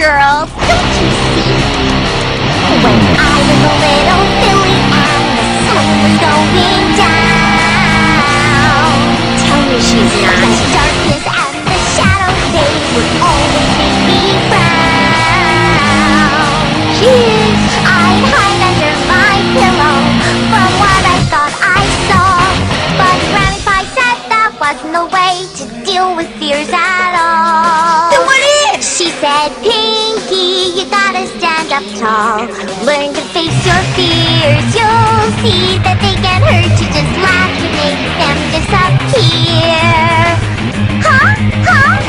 girls. Don't you see? When I was a little filly and the sun was going down, Tell me she's the not. darkness and the shadows, they would always make me frown. She is. I'd hide under my pillow from what I thought I saw, but Grandpa said that wasn't the way to deal with fears at all. Then what is? She said, Pinky, you gotta stand up tall. Learn to face your fears. You'll see that they can hurt you. Just laugh to make them disappear. Huh? Huh?